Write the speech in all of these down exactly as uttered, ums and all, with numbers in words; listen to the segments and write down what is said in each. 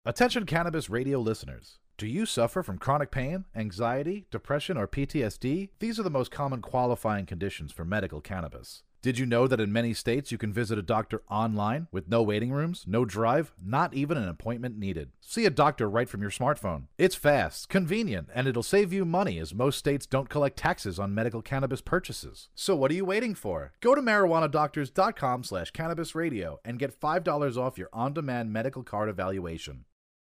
Attention Cannabis Radio listeners. Do you suffer from chronic pain, anxiety, depression, or P T S D? These are the most common qualifying conditions for medical cannabis. Did you know that in many states you can visit a doctor online with no waiting rooms, no drive, not even an appointment needed? See a doctor right from your smartphone. It's fast, convenient, and it'll save you money as most states don't collect taxes on medical cannabis purchases. So what are you waiting for? Go to marijuanadoctors.com slash cannabis radio and get five dollars off your on-demand medical card evaluation.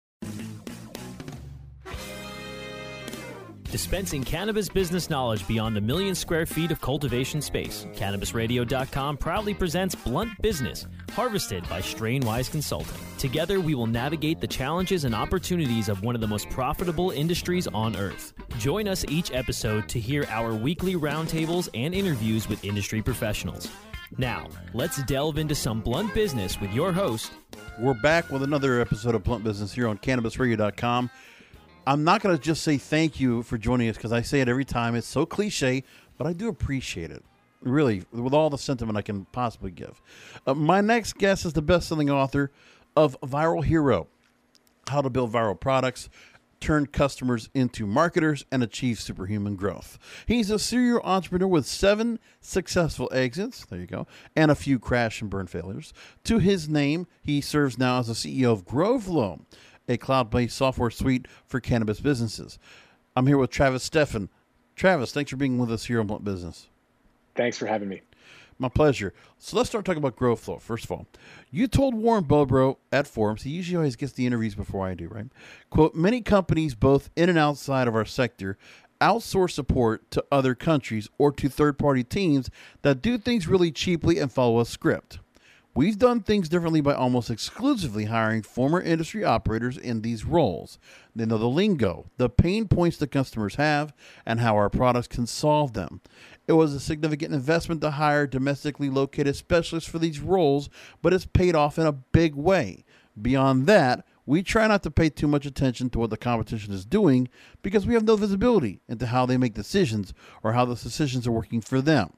Dispensing cannabis business knowledge beyond a million square feet of cultivation space, Cannabis Radio dot com proudly presents Blunt Business, harvested by Strainwise Consulting. Together, we will navigate the challenges and opportunities of one of the most profitable industries on earth. Join us each episode to hear our weekly roundtables and interviews with industry professionals. Now, let's delve into some blunt business with your host. We're back with another episode of Blunt Business here on Cannabis Radio dot com. I'm not going to just say thank you for joining us because I say it every time. It's so cliche, but I do appreciate it, really, with all the sentiment I can possibly give. Uh, my next guest is the best-selling author of Viral Hero, How to Build Viral Products, Turn Customers into Marketers, and Achieve Superhuman Growth. He's a serial entrepreneur with seven successful exits, there you go, and a few crash and burn failures. To his name, he serves now as the C E O of GrowFlow, a cloud-based software suite for cannabis businesses. I'm here with Travis Steffen. Travis, thanks for being with us here on Blunt Business. Thanks for having me. My pleasure. So let's start talking about GrowFlow. First of all, you told Warren Boebro at Forums, he usually always gets the interviews before I do, right? Quote, many companies, both in and outside of our sector, outsource support to other countries or to third-party teams that do things really cheaply and follow a script. We've done things differently by almost exclusively hiring former industry operators in these roles. They know the lingo, the pain points the customers have, and how our products can solve them. It was a significant investment to hire domestically located specialists for these roles, but it's paid off in a big way. Beyond that, we try not to pay too much attention to what the competition is doing because we have no visibility into how they make decisions or how those decisions are working for them.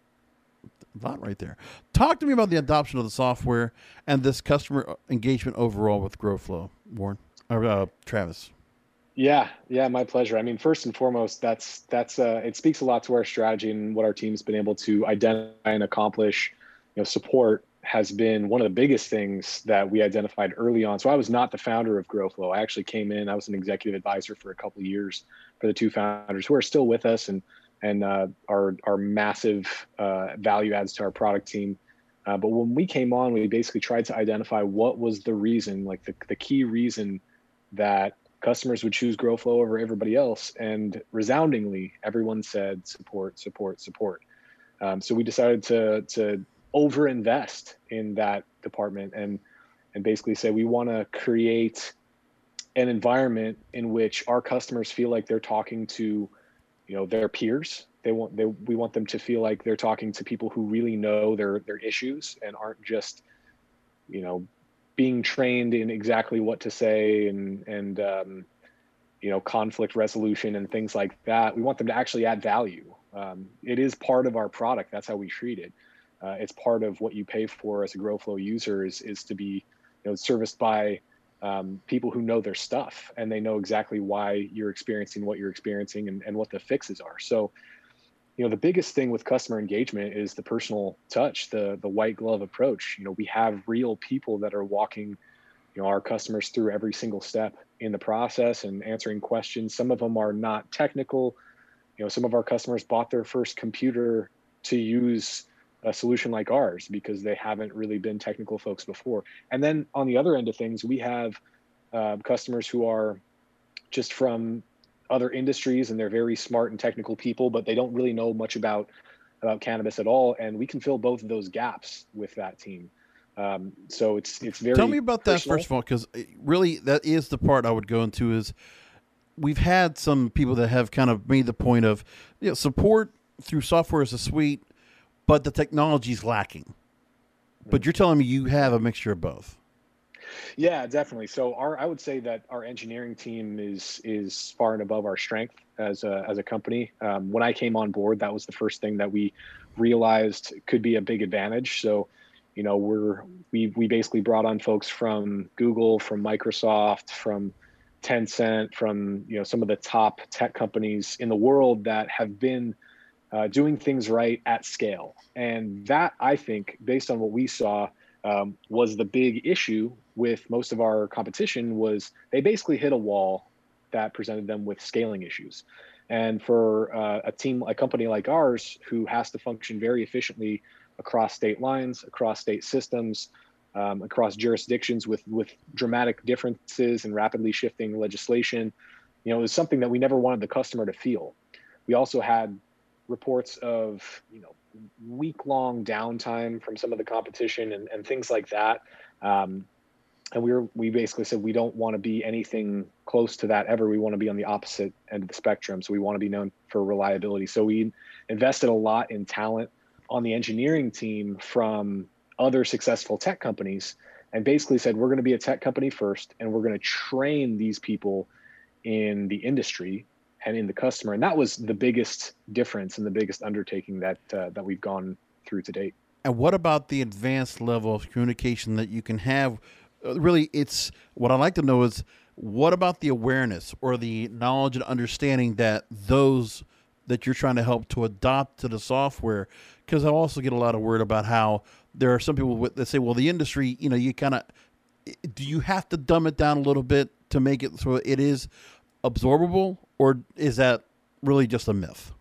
A lot right there. Talk to me about the adoption of the software and this customer engagement overall with GrowFlow, Warren, or uh, Travis. Yeah, yeah, my pleasure. I mean, first and foremost, that's that's uh, it speaks a lot to our strategy and what our team's been able to identify and accomplish. You know, support has been one of the biggest things that we identified early on. So I was not the founder of GrowFlow. I actually came in. I was an executive advisor for a couple of years for the two founders who are still with us and. and uh, our, our massive uh, value adds to our product team. Uh, but when we came on, we basically tried to identify what was the reason, like the, the key reason that customers would choose GrowFlow over everybody else. And resoundingly, everyone said support, support, support. Um, so we decided to to overinvest in that department and, and basically say we want to create an environment in which our customers feel like they're talking to you know, their peers. They want they we want them to feel like they're talking to people who really know their their issues and aren't just, you know, being trained in exactly what to say and and um, you know, conflict resolution and things like that. We want them to actually add value. Um, it is part of our product. That's how we treat it. Uh, it's part of what you pay for as a GrowFlow user is is to be, you know, serviced by Um, people who know their stuff and they know exactly why you're experiencing what you're experiencing and, and what the fixes are. So, you know, the biggest thing with customer engagement is the personal touch, the the white glove approach. You know, we have real people that are walking, you know, our customers through every single step in the process and answering questions. Some of them are not technical. You know, some of our customers bought their first computer to use a solution like ours because they haven't really been technical folks before. And then on the other end of things, we have uh, customers who are just from other industries and they're very smart and technical people, but they don't really know much about, about cannabis at all. And we can fill both of those gaps with that team. Um, so it's, it's very Tell me about personal. that first of all, because really that is the part I would go into is we've had some people that have kind of made the point of, you know, support through software as a suite, but the technology is lacking. But you're telling me you have a mixture of both. Yeah, definitely. So our, I would say that our engineering team is is far and above our strength as a as a company. Um, when I came on board, that was the first thing that we realized could be a big advantage. So, You know, we're we we basically brought on folks from Google, from Microsoft, from Tencent, from you know some of the top tech companies in the world that have been uh, doing things right at scale. And that, I think, based on what we saw, um, was the big issue with most of our competition. Was they basically hit a wall that presented them with scaling issues. And for uh, a team, a company like ours, who has to function very efficiently across state lines, across state systems, um, across jurisdictions with with dramatic differences and rapidly shifting legislation, you know, it was something that we never wanted the customer to feel. We also had reports of, you know, week-long downtime from some of the competition and, and things like that. Um, and we were we basically said we don't want to be anything close to that ever. We want to be on the opposite end of the spectrum. So we want to be known for reliability. So we invested a lot in talent on the engineering team from other successful tech companies, and basically said, we're going to be a tech company first, and we're going to train these people in the industry and in the customer. And that was the biggest difference and the biggest undertaking that uh, that we've gone through to date. And what about the advanced level of communication that you can have? Uh, really, it's what I'd like to know is, what about the awareness or the knowledge and understanding that those that you're trying to help to adopt to the software? Because I also get a lot of word about how there are some people that say, well, the industry, you know, you kind of, do you have to dumb it down a little bit to make it so it is absorbable, or is that really just a myth?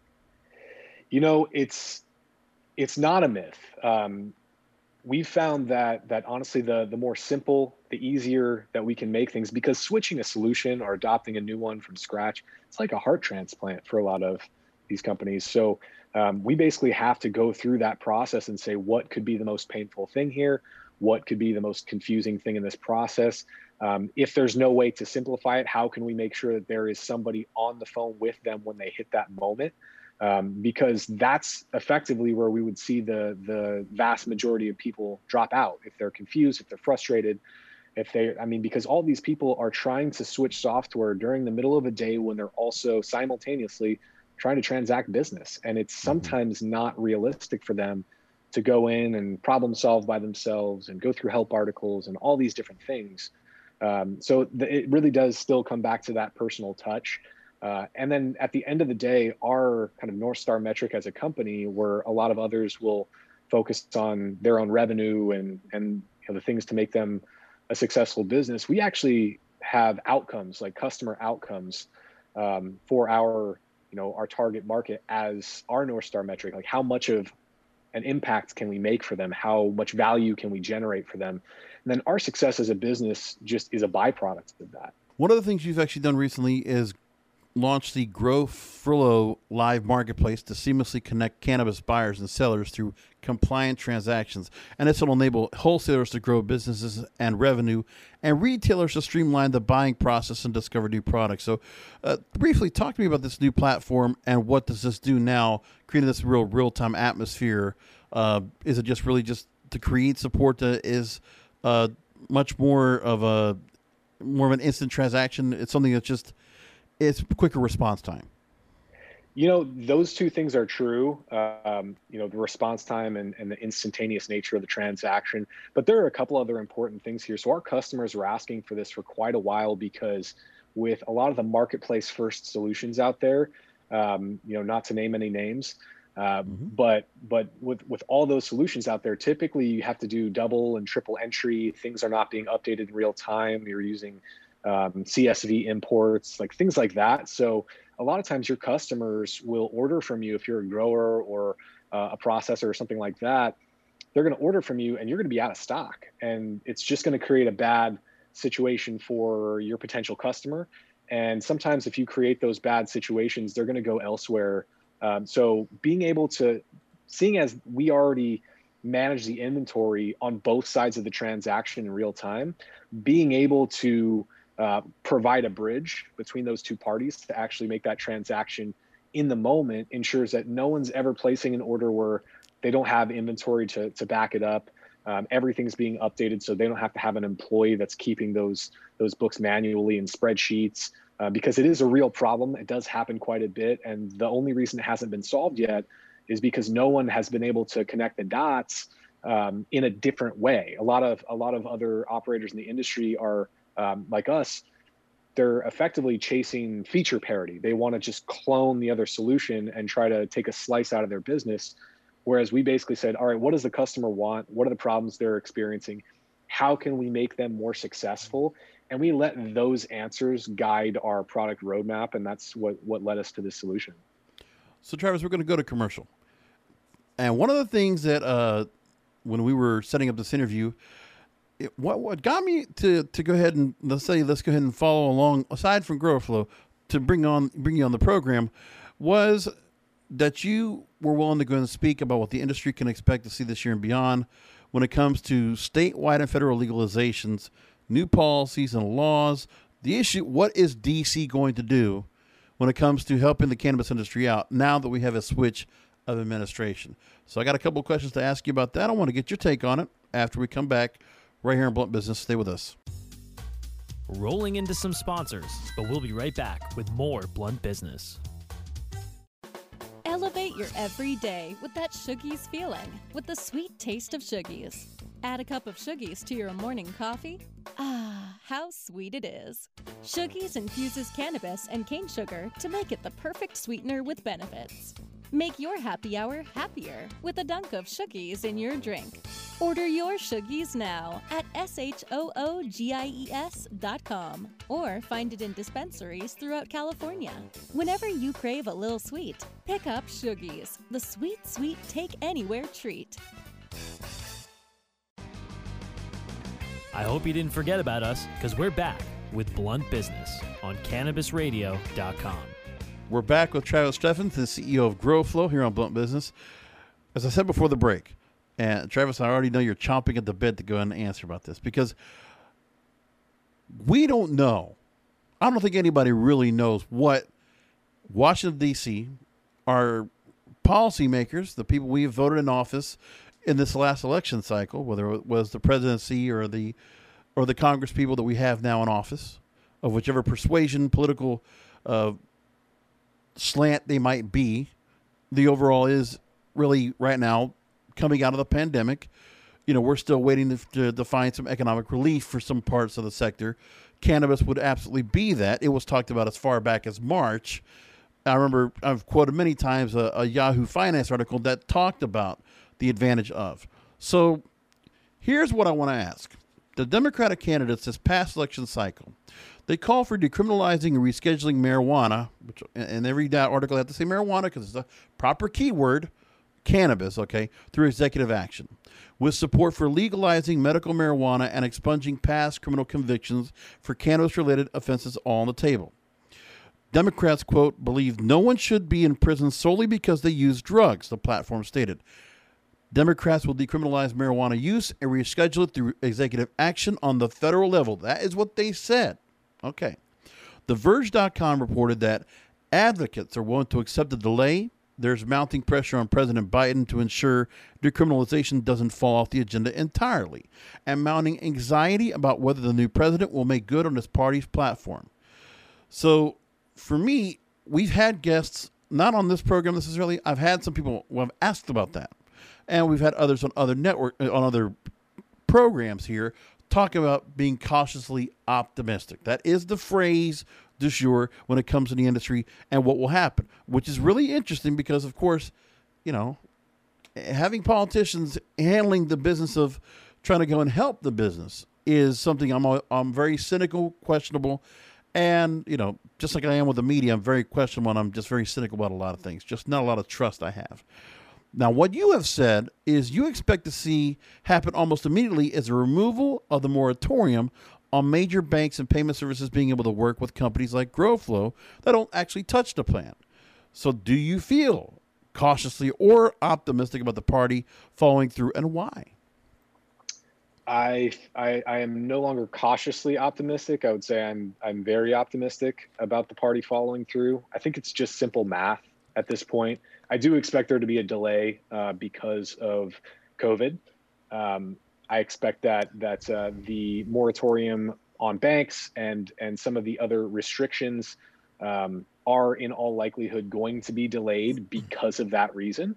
You know, it's it's not a myth. Um, we've found that that honestly, the the more simple, the easier that we can make things, because switching a solution or adopting a new one from scratch, it's like a heart transplant for a lot of these companies. So um, we basically have to go through that process and say, what could be the most painful thing here? What could be the most confusing thing in this process? Um, if there's no way to simplify it, how can we make sure that there is somebody on the phone with them when they hit that moment? Um, because that's effectively where we would see the the vast majority of people drop out. If they're confused, if they're frustrated, if they, I mean, because all these people are trying to switch software during the middle of a day when they're also simultaneously trying to transact business. And it's sometimes not realistic for them to go in and problem solve by themselves and go through help articles and all these different things. Um, so the, it really does still come back to that personal touch. Uh, and then at the end of the day, our kind of North Star metric as a company, where a lot of others will focus on their own revenue and, and you know, the things to make them a successful business, we actually have outcomes, like customer outcomes, um, for our, you know, our target market as our North Star metric. Like, how much of an impact can we make for them? How much value can we generate for them? And then our success as a business just is a byproduct of that. One of the things you've actually done recently is launch the Grow Frillo live marketplace to seamlessly connect cannabis buyers and sellers through compliant transactions. And this will enable wholesalers to grow businesses and revenue, and retailers to streamline the buying process and discover new products. So uh, briefly, talk to me about this new platform and what does this do now, creating this real real-time atmosphere. Uh, is it just really just to create support that is uh, much more of a more of an instant transaction? It's something that's just, it's quicker response time. You know, those two things are true. Um, you know, the response time and, and the instantaneous nature of the transaction. But there are a couple other important things here. So our customers were asking for this for quite a while, because with a lot of the marketplace first solutions out there, um, you know, not to name any names, uh, mm-hmm. but but with with all those solutions out there, typically you have to do double and triple entry. Things are not being updated in real time. You're using um, C S V imports, like things like that. So a lot of times your customers will order from you, if you're a grower or uh, a processor or something like that, they're going to order from you and you're going to be out of stock. And it's just going to create a bad situation for your potential customer. And sometimes if you create those bad situations, they're going to go elsewhere. Um, so being able to, seeing as we already manage the inventory on both sides of the transaction in real time, being able to Uh, provide a bridge between those two parties to actually make that transaction in the moment ensures that no one's ever placing an order where they don't have inventory to, to back it up. Um, everything's being updated, so they don't have to have an employee that's keeping those those books manually in spreadsheets, uh, because it is a real problem. It does happen quite a bit, and the only reason it hasn't been solved yet is because no one has been able to connect the dots um, in a different way. A lot of a lot of other operators in the industry are um, like us. They're effectively chasing feature parity. They want to just clone the other solution and try to take a slice out of their business. Whereas we basically said, all right, what does the customer want? What are the problems they're experiencing? How can we make them more successful? And we let those answers guide our product roadmap. And that's what, what led us to this solution. So Travis, we're going to go to commercial. And one of the things that, uh, when we were setting up this interview, it, what, what got me to, to go ahead and let's say, let's go ahead and follow along aside from GrowFlow to bring on, bring you on the program was that you were willing to go and speak about what the industry can expect to see this year and beyond when it comes to statewide and federal legalizations, new policies and laws. The issue, what is D C going to do when it comes to helping the cannabis industry out now that we have a switch of administration? So I got a couple of questions to ask you about that. I want to get your take on it after we come back right here in Blunt Business. Stay with us. Rolling into some sponsors, but we'll be right back with more Blunt Business. Elevate your everyday with that Shoogies feeling with the sweet taste of Shoogies. Add a cup of Shoogies to your morning coffee. Ah, how sweet it is. Shoogies infuses cannabis and cane sugar to make it the perfect sweetener with benefits. Make your happy hour happier with a dunk of Shoogies in your drink. Order your Shoogies now at S H O O G I E S dot com or find it in dispensaries throughout California. Whenever you crave a little sweet, pick up Shoogies, the sweet, sweet take-anywhere treat. I hope you didn't forget about us, because we're back with Blunt Business on Cannabis Radio dot com. We're back with Travis Steffens, the C E O of GrowFlow here on Blunt Business. As I said before the break, and Travis, I already know you're chomping at the bit to go and answer about this because we don't know. I don't think anybody really knows what Washington, D C, our policymakers, the people we have voted in office in this last election cycle, whether it was the presidency or the or the Congress people that we have now in office, of whichever persuasion, political uh, slant they might be, the overall is really right now coming out of the pandemic. You know, we're still waiting to, to, to find some economic relief for some parts of the sector. Cannabis would absolutely be that. It was talked about as far back as March. I remember I've quoted many times a, a Yahoo Finance article that talked about the advantage of. So here's what I want to ask. The Democratic candidates this past election cycle, they call for decriminalizing and rescheduling marijuana, which, and every article they have to say marijuana because it's a proper keyword, cannabis, okay, through executive action, with support for legalizing medical marijuana and expunging past criminal convictions for cannabis-related offenses all on the table. Democrats, quote, believe no one should be in prison solely because they use drugs, the platform stated. Democrats will decriminalize marijuana use and reschedule it through executive action on the federal level. That is what they said. Okay. The Verge dot com reported that advocates are willing to accept the delay. There's mounting pressure on President Biden to ensure decriminalization doesn't fall off the agenda entirely, and mounting anxiety about whether the new president will make good on his party's platform. So, for me, we've had guests, not on this program necessarily. I've had some people who have asked about that. And we've had others on other network, on other programs here, talk about being cautiously optimistic. That is the phrase du jour when it comes to the industry and what will happen, which is really interesting because, of course, you know, having politicians handling the business of trying to go and help the business is something I'm I'm very cynical, questionable, and, you know, just like I am with the media, I'm very questionable and I'm just very cynical about a lot of things. Just not a lot of trust I have. Now, what you have said is you expect to see happen almost immediately is a removal of the moratorium on major banks and payment services being able to work with companies like GrowFlow that don't actually touch the plan. So do you feel cautiously or optimistic about the party following through, and why? I, I I am no longer cautiously optimistic. I would say I'm I'm very optimistic about the party following through. I think it's just simple math at this point. I do expect there to be a delay uh, because of COVID. Um, I expect that that uh, the moratorium on banks and and some of the other restrictions um, are in all likelihood going to be delayed because of that reason.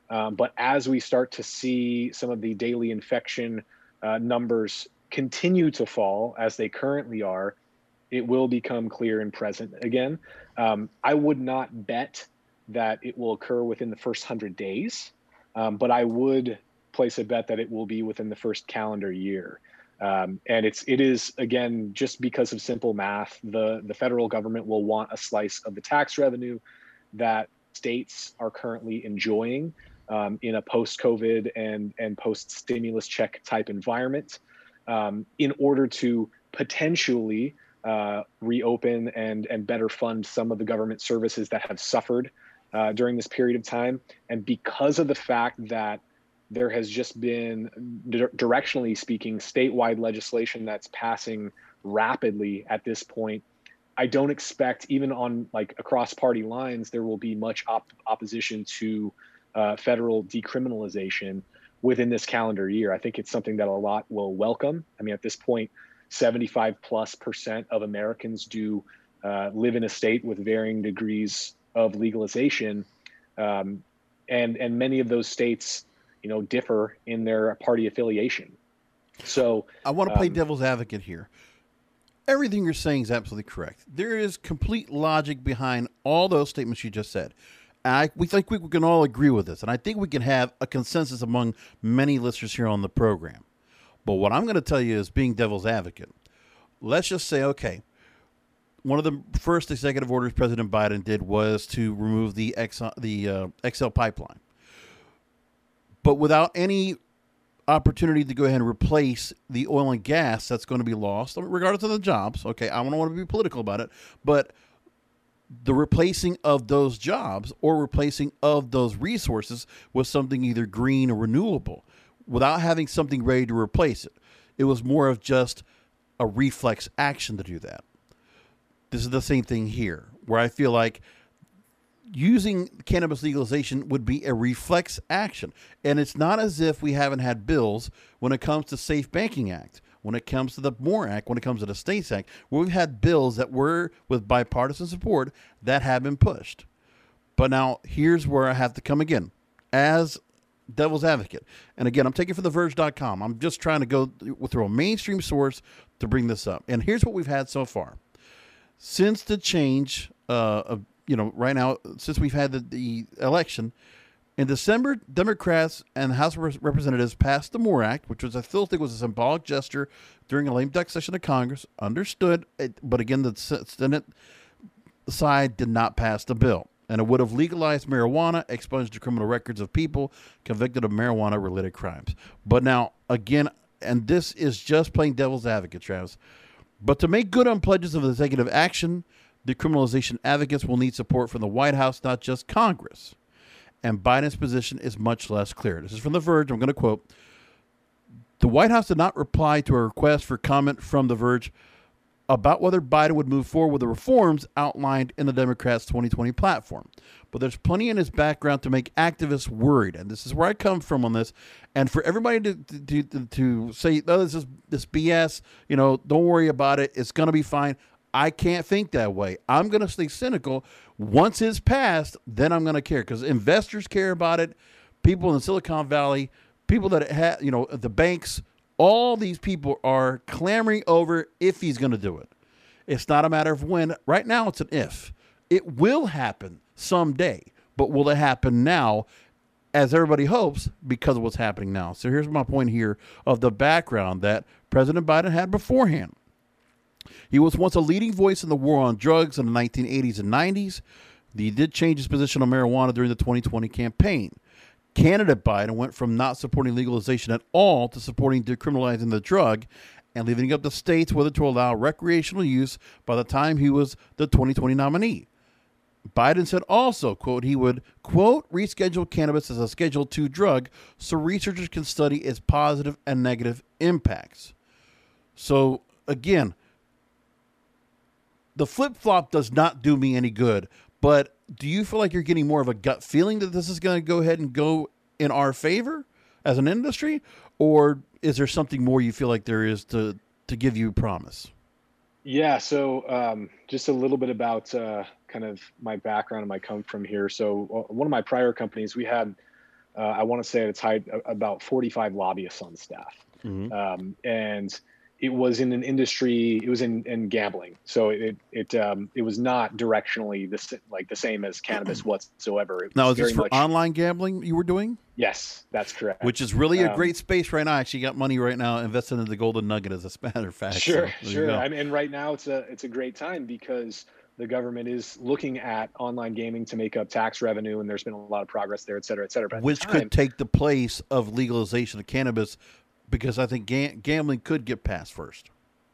Um, but as we start to see some of the daily infection uh, numbers continue to fall as they currently are, it will become clear and present again. Um, I would not bet that it will occur within the first one hundred days, um, but I would place a bet that it will be within the first calendar year. Um, and it's it is again just because of simple math. The the federal government will want a slice of the tax revenue that states are currently enjoying um, in a post-COVID and and post-stimulus check type environment, um, in order to potentially uh, reopen and and better fund some of the government services that have suffered uh, during this period of time. And because of the fact that there has just been, directionally speaking, statewide legislation that's passing rapidly at this point, I don't expect, even on like across party lines, there will be much op- opposition to uh, federal decriminalization within this calendar year. I think it's something that a lot will welcome. I mean, at this point, seventy-five plus percent of Americans do uh, live in a state with varying degrees of legalization. Um, and, and many of those states, you know, differ in their party affiliation. So I want to play um, devil's advocate here. Everything you're saying is absolutely correct. There is complete logic behind all those statements you just said. And I, we think we can all agree with this. And I think we can have a consensus among many listeners here on the program. But what I'm going to tell you is being devil's advocate. Let's just say, okay, one of the first executive orders President Biden did was to remove the X, the uh, X L pipeline. But without any opportunity to go ahead and replace the oil and gas that's going to be lost, regardless of the jobs. Okay, I don't want to be political about it, but the replacing of those jobs or replacing of those resources with something either green or renewable, without having something ready to replace it. It was more of just a reflex action to do that. This is the same thing here, where I feel like using cannabis legalization would be a reflex action. And it's not as if we haven't had bills when it comes to Safe Banking Act, when it comes to the MORE Act, when it comes to the States Act, where we've had bills that were with bipartisan support that have been pushed. But now here's where I have to come again as devil's advocate. And again, I'm taking it from the verge dot com. I'm just trying to go through a mainstream source to bring this up. And here's what we've had so far. Since the change uh, of You know, right now, since we've had the, the election, in December, Democrats and House of Representatives passed the MORE Act, which was, I still think, was a symbolic gesture during a lame duck session of Congress. Understood, it, but again, the Senate side did not pass the bill, and it would have legalized marijuana, expunged the criminal records of people convicted of marijuana-related crimes. But now, again, and this is just playing devil's advocate, Travis, but to make good on pledges of executive action, decriminalization advocates will need support from the White House, not just Congress. And Biden's position is much less clear. This is from The Verge. I'm going to quote. The White House did not reply to a request for comment from The Verge about whether Biden would move forward with the reforms outlined in the Democrats' twenty twenty platform. But there's plenty in his background to make activists worried. And this is where I come from on this. And for everybody to to, to, to say, oh, this is this B S, you know, don't worry about it. It's going to be fine. I can't think that way. I'm going to stay cynical. Once it's passed, then I'm going to care, because investors care about it. People in Silicon Valley, people that have, you know, the banks, all these people are clamoring over if he's going to do it. It's not a matter of when. Right now, it's an if. It will happen someday, but will it happen now, as everybody hopes, because of what's happening now? So here's my point here of the background that President Biden had beforehand. He was once a leading voice in the war on drugs in the nineteen eighties and nineties. He did change his position on marijuana during the twenty twenty campaign. Candidate Biden went from not supporting legalization at all to supporting decriminalizing the drug and leaving up to states whether to allow recreational use by the time he was the twenty twenty nominee. Biden said also, quote, he would, quote, reschedule cannabis as a Schedule two drug so researchers can study its positive and negative impacts. So, again, the flip-flop does not do me any good, but do you feel like you're getting more of a gut feeling that this is going to go ahead and go in our favor as an industry, or is there something more you feel like there is to, to give you promise? Yeah, so um, just a little bit about uh, kind of my background and my come from here. So uh, one of my prior companies, we had uh, I want to say at its height, about forty-five lobbyists on staff. Mm-hmm. Um, and it was in an industry, it was in, in gambling. So it, it, um, it was not directionally the, like the same as cannabis whatsoever. It was Now, is this very for much, online gambling you were doing? Yes, that's correct. Which is really a Um, great space right now. I actually got money right now invested into the Golden Nugget, as a matter of fact. Sure, so there you sure. go. I mean, and right now it's a it's a great time because the government is looking at online gaming to make up tax revenue, and there's been a lot of progress there, et cetera, et cetera. But at the Which time- could take the place of legalization of cannabis, because I think ga- gambling could get passed first.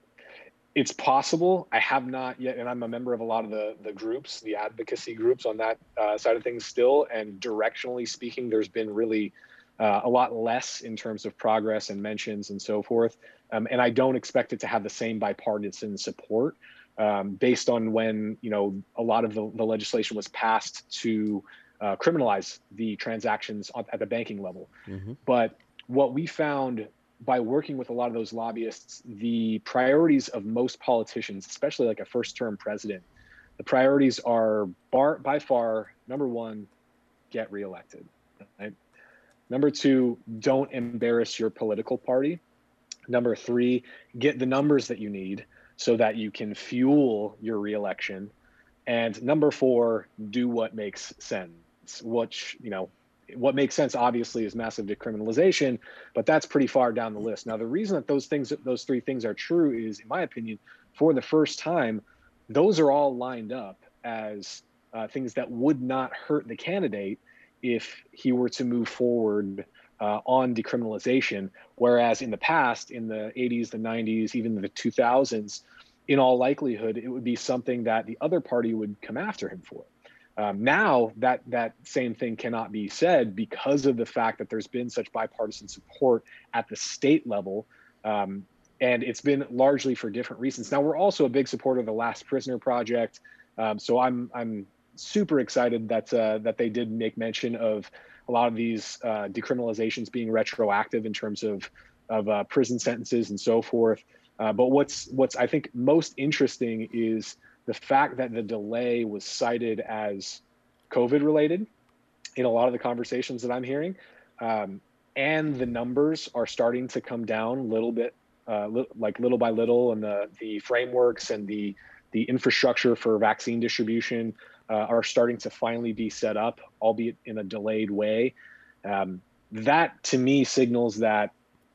It's possible. I have not yet, and I'm a member of a lot of the the groups, the advocacy groups on that uh, side of things still. And directionally speaking, there's been really uh, a lot less in terms of progress and mentions and so forth. Um, and I don't expect it to have the same bipartisan support um, based on when, you know, a lot of the, the legislation was passed to uh, criminalize the transactions at the banking level. Mm-hmm. But what we found by working with a lot of those lobbyists, the priorities of most politicians, especially like a first-term president, the priorities are bar, by far, number one, get reelected. Right? Number two, don't embarrass your political party. Number three, get the numbers that you need so that you can fuel your reelection. And number four, do what makes sense, which, you know, what makes sense obviously is massive decriminalization, but that's pretty far down the list. Now, the reason that those things, those three things are true is, in my opinion, for the first time, those are all lined up as uh, things that would not hurt the candidate if he were to move forward uh, on decriminalization. Whereas in the past, in the eighties, the nineties, even the two thousands, in all likelihood, it would be something that the other party would come after him for. Um, now that that same thing cannot be said because of the fact that there's been such bipartisan support at the state level. Um, and it's been largely for different reasons. Now, we're also a big supporter of the Last Prisoner Project. Um, so I'm I'm super excited that uh, that they did make mention of a lot of these uh, decriminalizations being retroactive in terms of of uh, prison sentences and so forth. Uh, but what's what's I think most interesting is the fact that the delay was cited as COVID related in a lot of the conversations that I'm hearing. Um, and the numbers are starting to come down a little bit, uh, li- like little by little, and the, the frameworks and the, the infrastructure for vaccine distribution uh, are starting to finally be set up, albeit in a delayed way. Um, that to me signals that,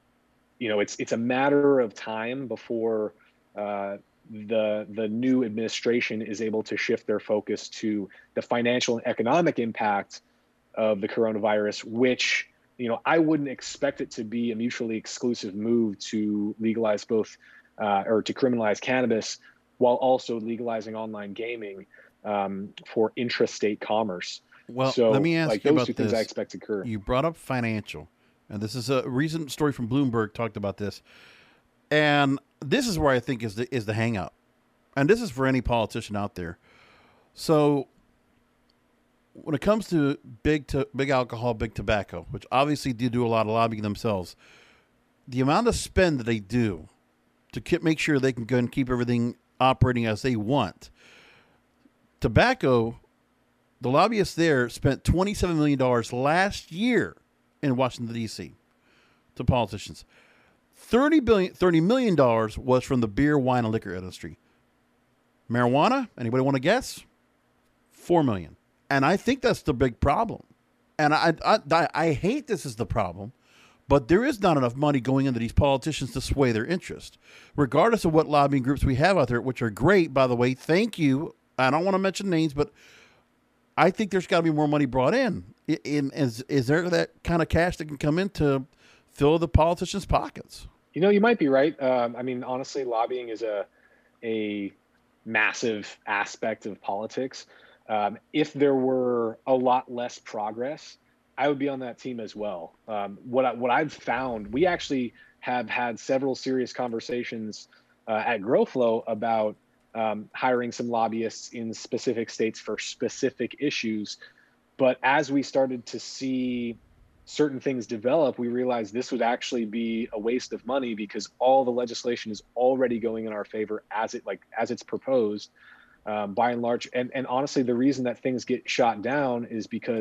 you know, it's, it's a matter of time before uh, the the new administration is able to shift their focus to the financial and economic impact of the coronavirus, which, you know, I wouldn't expect it to be a mutually exclusive move to legalize both uh, or to criminalize cannabis while also legalizing online gaming um, for intrastate commerce. Well, so, let me ask like, you those about two things this. I expect to occur. You brought up financial, and this is a recent story from Bloomberg talked about this. And this is where I think is the is the hang up. And this is for any politician out there. So when it comes to big to big alcohol, big tobacco, which obviously do do a lot of lobbying themselves, the amount of spend that they do to keep, make sure they can go and keep everything operating as they want. Tobacco, the lobbyists there spent twenty-seven million dollars last year in Washington, D C to politicians. thirty billion dollars, thirty million dollars was from the beer, wine, and liquor industry. Marijuana, anybody want to guess? Four million. And I think that's the big problem. And I, I, I hate this is the problem, but there is not enough money going into these politicians to sway their interest. Regardless of what lobbying groups we have out there, which are great, by the way, thank you. I don't want to mention names, but I think there's got to be more money brought in. in is, is there that kind of cash that can come in to fill the politicians' pockets? You know, you might be right. Um, I mean, honestly, lobbying is a a massive aspect of politics. Um, if there were a lot less progress, I would be on that team as well. Um, what I, what I've found, we actually have had several serious conversations uh, at GrowFlow about um, hiring some lobbyists in specific states for specific issues. But as we started to see certain things develop, we realized this would actually be a waste of money because all the legislation is already going in our favor as it like as it's proposed, um, by and large. And and honestly, the reason that things get shot down is because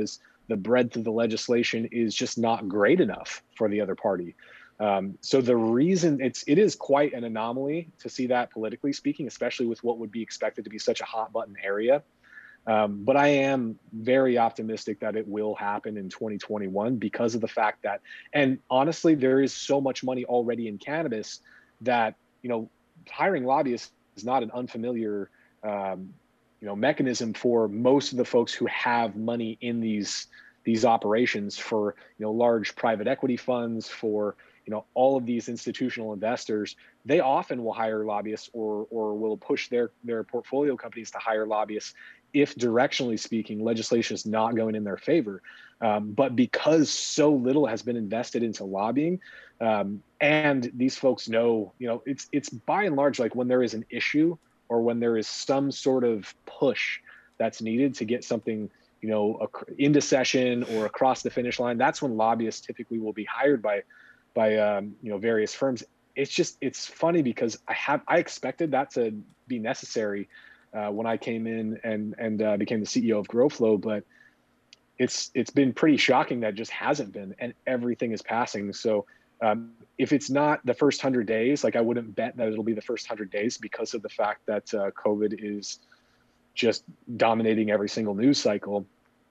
the breadth of the legislation is just not great enough for the other party. Um, so the reason it's it is quite an anomaly to see that, politically speaking, especially with what would be expected to be such a hot button area. Um, but I am very optimistic that it will happen in twenty twenty-one because of the fact that, and honestly, there is so much money already in cannabis that, you know, hiring lobbyists is not an unfamiliar, um, you know, mechanism for most of the folks who have money in these these operations, for, you know, large private equity funds, for, you know, all of these institutional investors. They often will hire lobbyists, or or will push their their portfolio companies to hire lobbyists if, directionally speaking, legislation is not going in their favor. Um, but because so little has been invested into lobbying, um, and these folks know, you know, it's it's by and large, like when there is an issue or when there is some sort of push that's needed to get something, you know, into session or across the finish line, that's when lobbyists typically will be hired by by um, you know, various firms. It's just, it's funny because I have I expected that to be necessary uh, when I came in and and uh, became the C E O of GrowFlow, but it's it's been pretty shocking that it just hasn't been, and everything is passing. So um, if it's not the first hundred days, like I wouldn't bet that it'll be the first hundred days, because of the fact that uh, COVID is just dominating every single news cycle.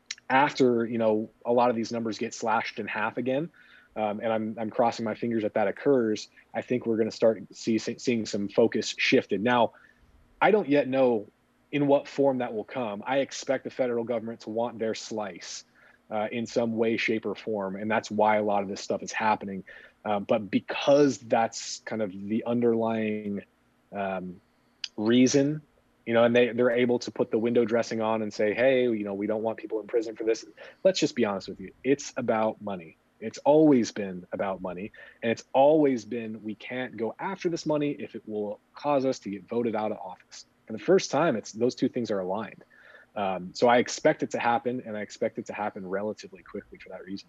After, you know, a lot of these numbers get slashed in half again, um, and I'm I'm crossing my fingers that that occurs, I think we're going to start see, seeing some focus shifted. Now, I don't yet know in what form that will come. I expect the federal government to want their slice uh, in some way, shape, or form, and that's why a lot of this stuff is happening. Um, but because that's kind of the underlying um, reason, you know, and they, they're able to put the window dressing on and say, hey, you know, we don't want people in prison for this. Let's just be honest with you. It's about money. It's always been about money. And it's always been, we can't go after this money if it will cause us to get voted out of office. And the first time, it's those two things are aligned. Um, so I expect it to happen, and I expect it to happen relatively quickly for that reason.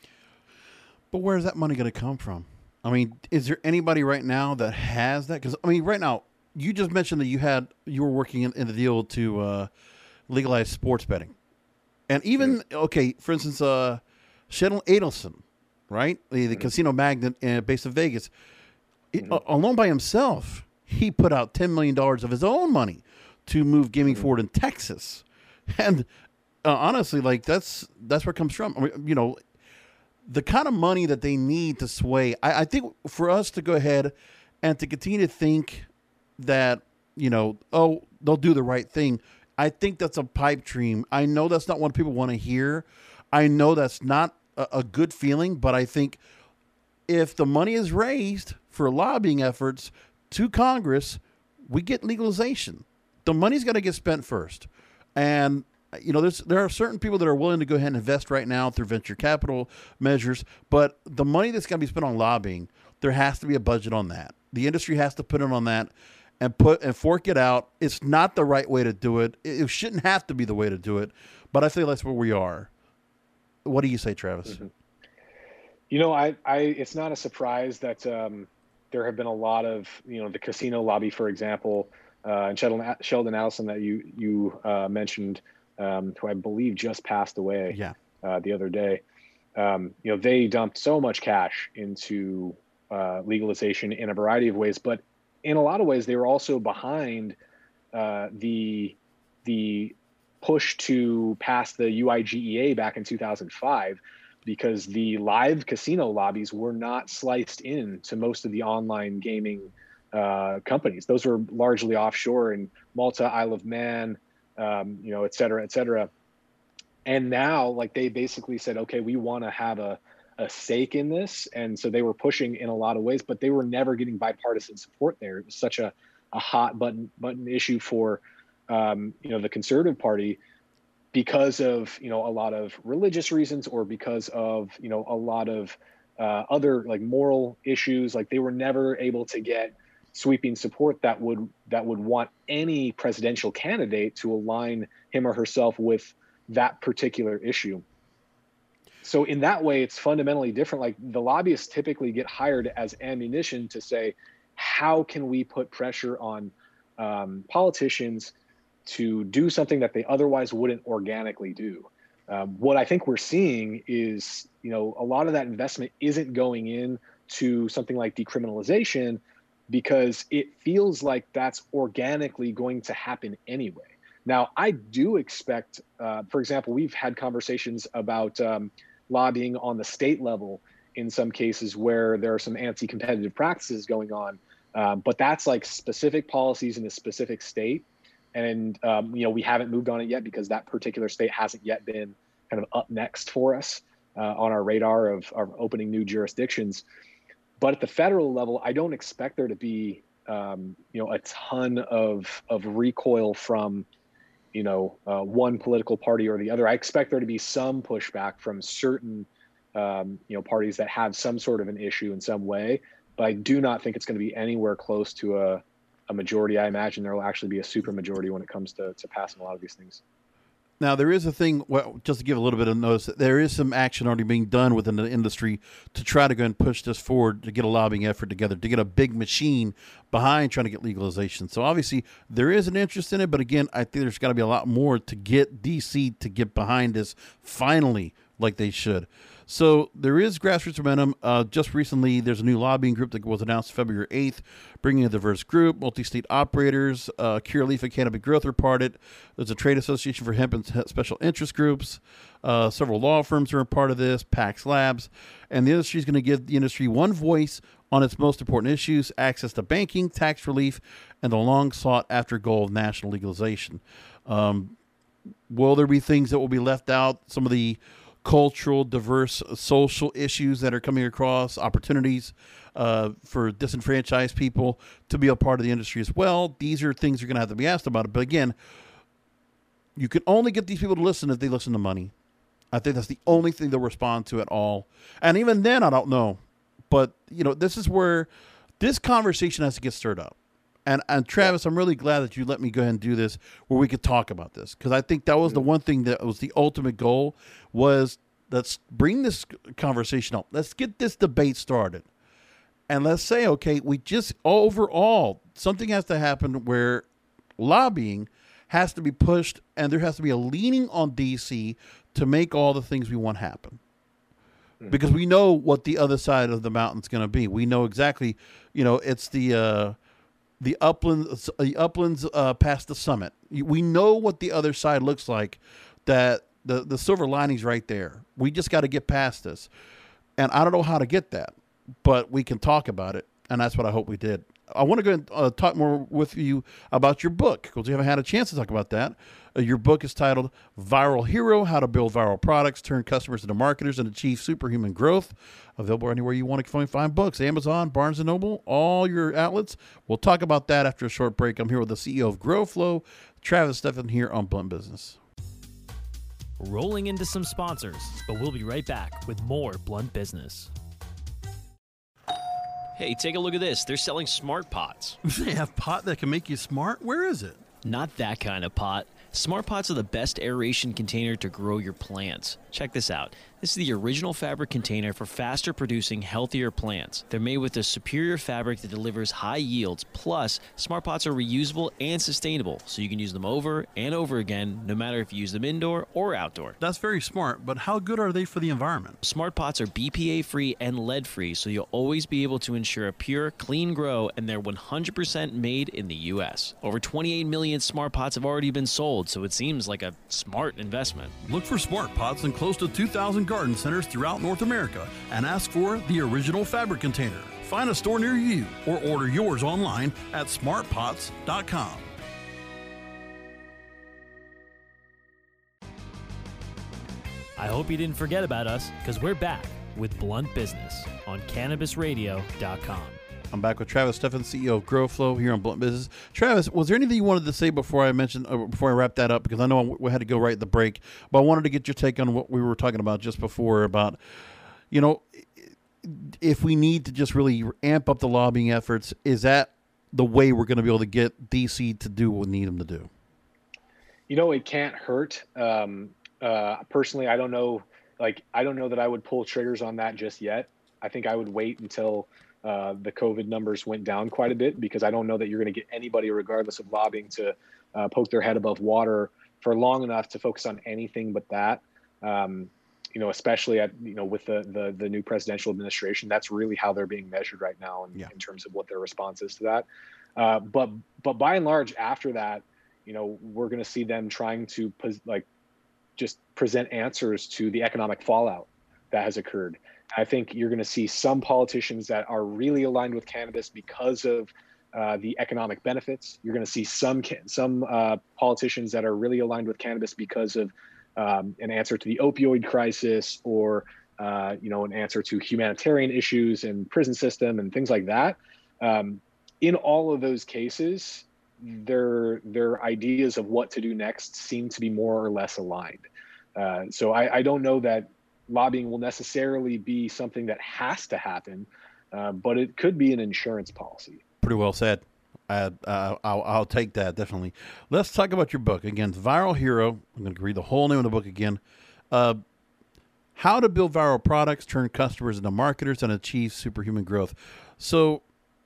But where's that money going to come from? I mean, is there anybody right now that has that? Because, I mean, right now, you just mentioned that you had you were working in, in the deal to uh, legalize sports betting, and even mm-hmm. okay, for instance, uh, Sheldon Adelson, right, the, the mm-hmm. casino magnate uh, based in Vegas, mm-hmm. it, alone by himself, he put out ten million dollars of his own money to move gaming mm-hmm. forward in Texas, and uh, honestly, like that's that's where it comes from. I mean, you know, the kind of money that they need to sway. I, I think for us to go ahead and to continue to think that, you know, oh, they'll do the right thing, I think that's a pipe dream. I know that's not what people want to hear. I know that's not a, a good feeling, but I think if the money is raised for lobbying efforts to Congress, we get legalization. The money's got to get spent first. And, you know, there's there are certain people that are willing to go ahead and invest right now through venture capital measures, but the money that's going to be spent on lobbying, there has to be a budget on that. The industry has to put in on that and put and fork it out. It's not the right way to do it. It, it shouldn't have to be the way to do it, but I feel that's where we are. What do you say, Travis? Mm-hmm. You know, I, I, it's not a surprise that um, there have been a lot of, you know, the casino lobby, for example, uh, and Sheldon, Sheldon Adelson that you you uh, mentioned, um, who I believe just passed away yeah. uh, the other day. Um, you know, they dumped so much cash into uh, legalization in a variety of ways, but in a lot of ways, they were also behind uh, the the push to pass the U I G E A back in two thousand five, because the live casino lobbies were not sliced in to most of the online gaming uh, companies. Those were largely offshore in Malta, Isle of Man, um, you know, et cetera, et cetera. And now, like, they basically said, okay, we want to have a a stake in this. And so they were pushing in a lot of ways, but they were never getting bipartisan support there. It was such a, a hot button button issue for, um, you know, the Conservative Party, because of, you know, a lot of religious reasons, or because of, you know, a lot of uh, other like moral issues. Like, they were never able to get sweeping support that would, that would want any presidential candidate to align him or herself with that particular issue. So in that way, it's fundamentally different. Like, the lobbyists typically get hired as ammunition to say, how can we put pressure on um, politicians to do something that they otherwise wouldn't organically do? Um, what I think we're seeing is, you know, a lot of that investment isn't going in to something like decriminalization because it feels like that's organically going to happen anyway. Now, I do expect, uh, for example, we've had conversations about um, lobbying on the state level in some cases where there are some anti-competitive practices going on, uh, but that's like specific policies in a specific state. And, um, you know, we haven't moved on it yet because that particular state hasn't yet been kind of up next for us uh, on our radar of, of opening new jurisdictions. But at the federal level, I don't expect there to be, um, you know, a ton of, of recoil from, you know, uh, one political party or the other. I expect there to be some pushback from certain, um, you know, parties that have some sort of an issue in some way. But I do not think it's going to be anywhere close to a, a majority. I imagine there will actually be a super majority when it comes to, to passing a lot of these things. Now, there is a thing, well, just to give a little bit of notice, there is some action already being done within the industry to try to go and push this forward, to get a lobbying effort together, to get a big machine behind trying to get legalization. So obviously there is an interest in it, but again, I think there's got to be a lot more to get D C to get behind this finally like they should. So there is grassroots momentum. Uh, just recently, there's a new lobbying group that was announced February eighth, bringing a diverse group, multi-state operators. Uh, Curaleaf and Canopy Growth are part of it. There's a trade association for hemp and special interest groups. Uh, several law firms are a part of this, Pax Labs. And the industry is going to give the industry one voice on its most important issues, access to banking, tax relief, and the long sought after goal of national legalization. Um, will there be things that will be left out? Some of the cultural, diverse, social issues that are coming across, opportunities uh, for disenfranchised people to be a part of the industry as well. These are things you're going to have to be asked about it. But again, you can only get these people to listen if they listen to money. I think that's the only thing they'll respond to at all. And even then, I don't know. But, you know, this is where this conversation has to get stirred up. And, and Travis, I'm really glad that you let me go ahead and do this where we could talk about this, because I think that was the one thing that was the ultimate goal was let's bring this conversation up. Let's get this debate started. And let's say, okay, we just overall, something has to happen where lobbying has to be pushed and there has to be a leaning on D C to make all the things we want happen. Because we know what the other side of the mountain's going to be. We know exactly, you know, it's the... Uh, The uplands, the uplands uh, past the summit. We know what the other side looks like. That the the silver lining's right there. We just got to get past this, and I don't know how to get that, but we can talk about it, and that's what I hope we did. I want to go and uh, talk more with you about your book, because we haven't had a chance to talk about that. Uh, your book is titled Viral Hero, How to Build Viral Products, Turn Customers into Marketers, and Achieve Superhuman Growth. Available anywhere you want to find books, Amazon, Barnes and Noble, all your outlets. We'll talk about that after a short break. I'm here with the C E O of GrowFlow, Travis Steffen, here on Blunt Business. Rolling into some sponsors, but we'll be right back with more Blunt Business. Hey, take a look at this. They're selling smart pots. They have pot that can make you smart? Where is it? Not that kind of pot. Smart pots are the best aeration container to grow your plants. Check this out. This is the original fabric container for faster producing, healthier plants. They're made with a superior fabric that delivers high yields. Plus, Smart Pots are reusable and sustainable, so you can use them over and over again, no matter if you use them indoor or outdoor. That's very smart, but how good are they for the environment? Smart Pots are B P A-free and lead-free, so you'll always be able to ensure a pure, clean grow, and they're one hundred percent made in the U S. Over twenty-eight million Smart Pots have already been sold, so it seems like a smart investment. Look for Smart Pots in close to two thousand garden centers throughout North America and ask for the original fabric container. Find a store near you or order yours online at smart pots dot com. I hope you didn't forget about us, because we're back with Blunt Business on cannabis radio dot com. I'm back with Travis Steffen, C E O of GrowFlow, here on Blunt Business. Travis, was there anything you wanted to say before I mentioned, uh, before I wrap that up? Because I know we had to go right at the break, but I wanted to get your take on what we were talking about just before about, you know, if we need to just really amp up the lobbying efforts, is that the way we're going to be able to get D C to do what we need them to do? You know, it can't hurt. Um, uh, personally, I don't know, like, I don't know that I would pull triggers on that just yet. I think I would wait until Uh, the COVID numbers went down quite a bit, because I don't know that you're going to get anybody, regardless of lobbying, to uh, poke their head above water for long enough to focus on anything but that. Um, you know, especially at, you know, with the, the, the new presidential administration, that's really how they're being measured right now in, Yeah. in terms of what their response is to that. Uh, but, but by and large, after that, you know, we're going to see them trying to pos- like just present answers to the economic fallout that has occurred. I think you're going to see some politicians that are really aligned with cannabis because of uh, the economic benefits. You're going to see some some uh, politicians that are really aligned with cannabis because of um, an answer to the opioid crisis, or uh, you know, an answer to humanitarian issues and prison system and things like that. Um, in all of those cases, their their ideas of what to do next seem to be more or less aligned. Uh, so I, I don't know that lobbying will necessarily be something that has to happen, uh, but it could be an insurance policy. Pretty well said. Uh, uh, I'll, I'll take that, definitely. Let's talk about your book. Again, Viral Hero. I'm going to read the whole name of the book again. Uh, How to Build Viral Products, Turn Customers into Marketers, and Achieve Superhuman Growth. So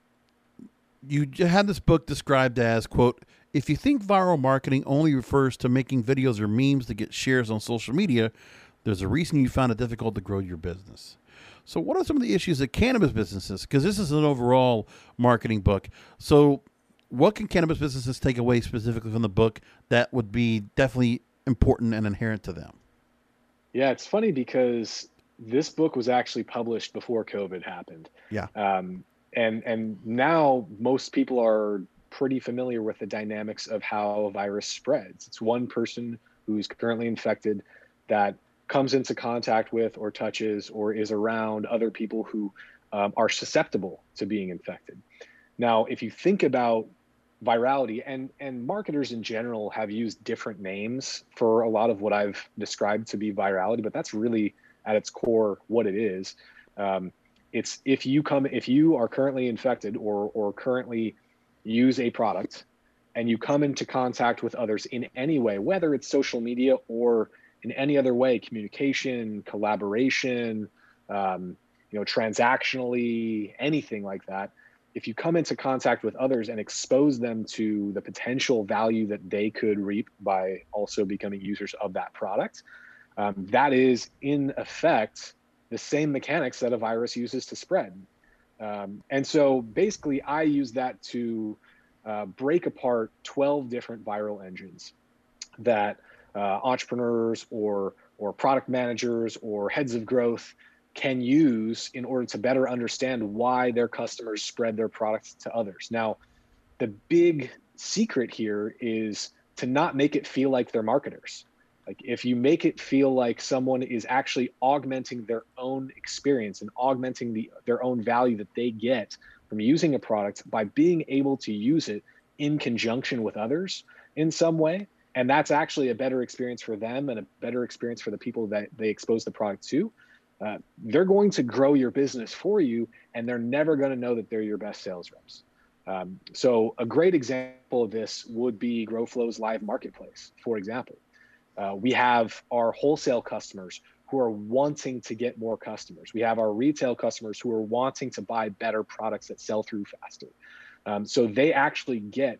you had this book described as, quote, if you think viral marketing only refers to making videos or memes to get shares on social media, there's a reason you found it difficult to grow your business. So what are some of the issues that cannabis businesses, because this is an overall marketing book, so what can cannabis businesses take away specifically from the book that would be definitely important and inherent to them? Yeah, it's funny because this book was actually published before COVID happened. Yeah. Um, and and now most people are pretty familiar with the dynamics of how a virus spreads. It's one person who's currently infected that comes into contact with or touches or is around other people who um, are susceptible to being infected. Now, if you think about virality, and and marketers in general have used different names for a lot of what I've described to be virality, but that's really at its core what it is. Um, it's if you come, if you are currently infected or or currently use a product and you come into contact with others in any way, whether it's social media or in any other way, communication, collaboration, um, you know, transactionally, anything like that. If you come into contact with others and expose them to the potential value that they could reap by also becoming users of that product, um, that is in effect the same mechanics that a virus uses to spread. Um, and so basically I use that to uh, break apart twelve different viral engines that uh, entrepreneurs or or product managers or heads of growth can use in order to better understand why their customers spread their products to others. Now, the big secret here is to not make it feel like they're marketers. Like if you make it feel like someone is actually augmenting their own experience and augmenting the, their own value that they get from using a product by being able to use it in conjunction with others in some way, and that's actually a better experience for them and a better experience for the people that they expose the product to, uh, they're going to grow your business for you, and they're never going to know that they're your best sales reps. Um, so a great example of this would be GrowFlow's live marketplace, for example. Uh, we have our wholesale customers who are wanting to get more customers. We have our retail customers who are wanting to buy better products that sell through faster. Um, so they actually get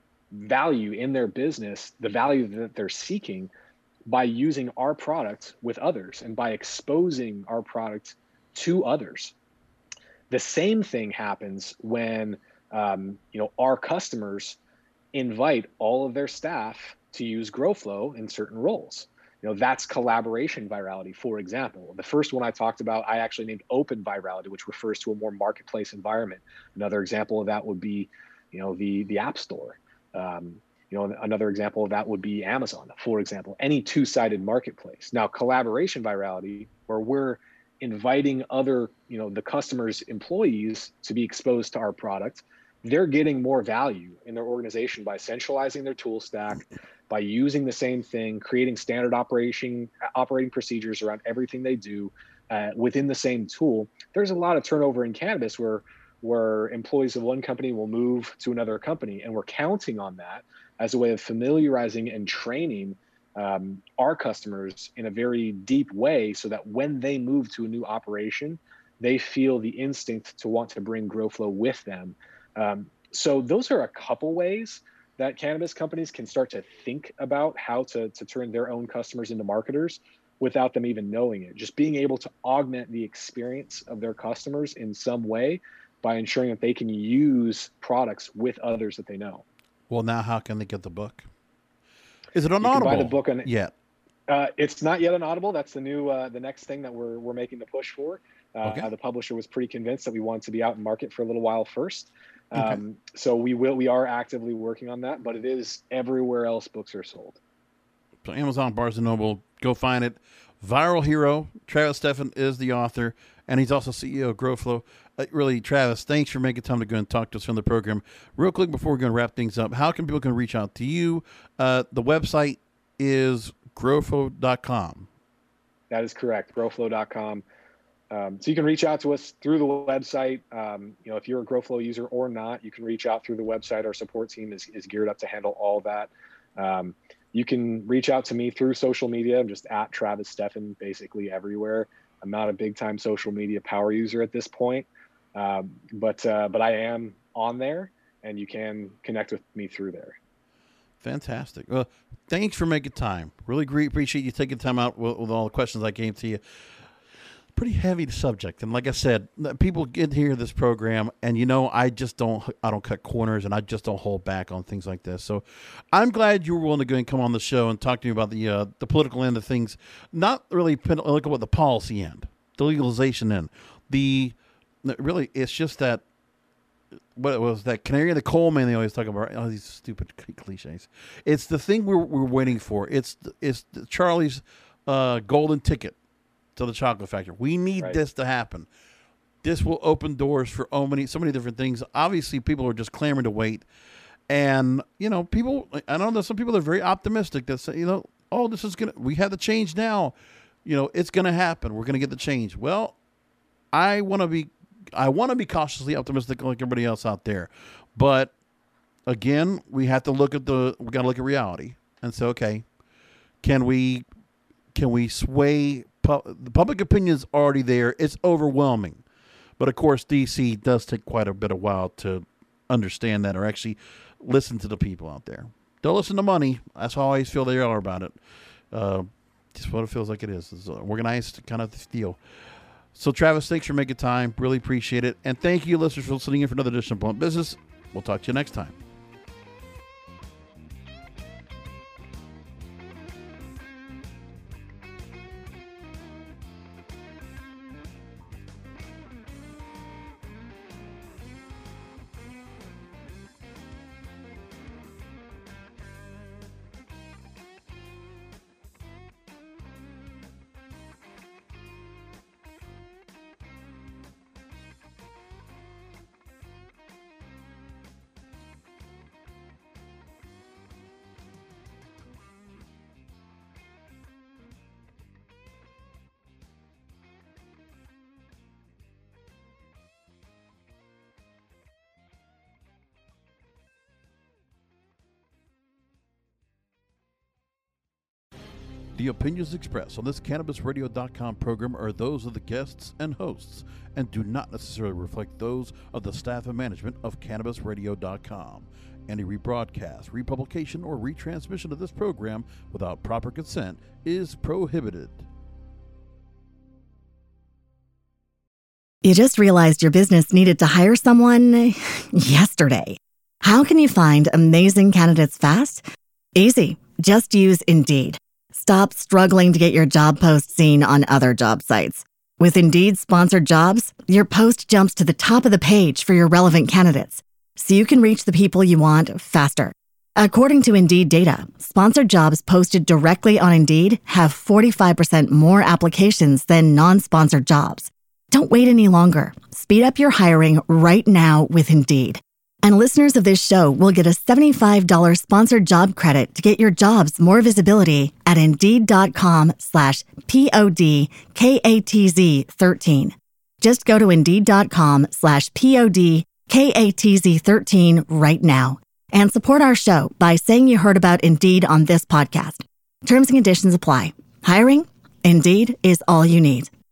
value in their business, the value that they're seeking, by using our product with others and by exposing our product to others. The same thing happens when um, you know, our customers invite all of their staff to use GrowFlow in certain roles. You know, that's collaboration virality, for example. The first one I talked about, I actually named open virality, which refers to a more marketplace environment. Another example of that would be, you know, the, the App Store. Um, you know, another example of that would be Amazon, for example, any two-sided marketplace. Now, collaboration virality, where we're inviting other, you know, the customer's employees to be exposed to our product, they're getting more value in their organization by centralizing their tool stack, by using the same thing, creating standard operation operating procedures around everything they do uh, within the same tool. There's a lot of turnover in cannabis where where employees of one company will move to another company, and we're counting on that as a way of familiarizing and training um, our customers in a very deep way, so that when they move to a new operation, they feel the instinct to want to bring GrowFlow with them. Um, so those are a couple ways that cannabis companies can start to think about how to, to turn their own customers into marketers. without them even knowing it. Just being able to augment the experience of their customers in some way by ensuring that they can use products with others that they know. Well, now how can they get the book? Is it on You can Audible buy the book on yet? Uh, it's not yet on Audible. That's the new, uh, the next thing that we're we're making the push for. Uh, Okay. The publisher was pretty convinced that we want to be out in market for a little while first. Um, Okay. So we will, we are actively working on that, but it is everywhere else books are sold. So Amazon, Barnes and Noble, go find it. Viral Hero, Travis Steffen is the author, and he's also C E O of GrowFlow. Uh, really, Travis, thanks for making time to go and talk to us on the program. Real quick before we're going to wrap things up, how can people can reach out to you? Uh, the website is growflow dot com. That is correct, growflow dot com. Um, so you can reach out to us through the website. Um, you know, if you're a GrowFlow user or not, you can reach out through the website. Our support team is, is geared up to handle all that. Um, you can reach out to me through social media. I'm just at Travis Steffen, basically everywhere. I'm not a big time social media power user at this point, um, but uh, but I am on there, and you can connect with me through there. Fantastic. Well, thanks for making time. Really great. Appreciate you taking time out with, with all the questions I came to you. Pretty heavy subject, and like I said, people get here this program, and you know, I just don't, I don't cut corners, and I just don't hold back on things like this. So, I'm glad you were willing to go and come on the show and talk to me about the uh, the political end of things. Not really look at the policy end, the legalization end. The really, it's just that what it was that canary in the coal mine they always talk about. Oh, these stupid cliches. It's the thing we're we're waiting for. It's it's Charlie's uh, golden ticket to the chocolate factory. We need Right. this to happen. This will open doors for so many, so many different things. Obviously, people are just clamoring to wait. And, you know, people, I know there's some people that are very optimistic that say, you know, oh, this is going to, we have the change now. You know, it's going to happen. We're going to get the change. Well, I want to be, I want to be cautiously optimistic like everybody else out there. But again, we have to look at the, we got to look at reality and say, okay, can we, can we sway the public opinion is already there. It's overwhelming. But, of course, D C does take quite a bit of while to understand that or actually listen to the people out there. Don't listen to money. That's how I always feel they are about it. Uh, just what it feels like it is. It's an organized kind of deal. So, Travis, thanks for making time. Really appreciate it. And thank you, listeners, for listening in for another edition of Blunt Business. We'll talk to you next time. The opinions expressed on this Cannabis Radio dot com program are those of the guests and hosts and do not necessarily reflect those of the staff and management of Cannabis Radio dot com. Any rebroadcast, republication, or retransmission of this program without proper consent is prohibited. You just realized your business needed to hire someone yesterday. How can you find amazing candidates fast? Easy. Just use Indeed. Stop struggling to get your job post seen on other job sites. With Indeed sponsored jobs, your post jumps to the top of the page for your relevant candidates, so you can reach the people you want faster. According to Indeed data, sponsored jobs posted directly on Indeed have forty-five percent more applications than non-sponsored jobs. Don't wait any longer. Speed up your hiring right now with Indeed. And listeners of this show will get a seventy-five dollars sponsored job credit to get your jobs more visibility at Indeed.com slash P-O-D-K-A-T-Z 13. Just go to Indeed.com slash P-O-D-K-A-T-Z 13 right now and support our show by saying you heard about Indeed on this podcast. Terms and conditions apply. Hiring? Indeed is all you need.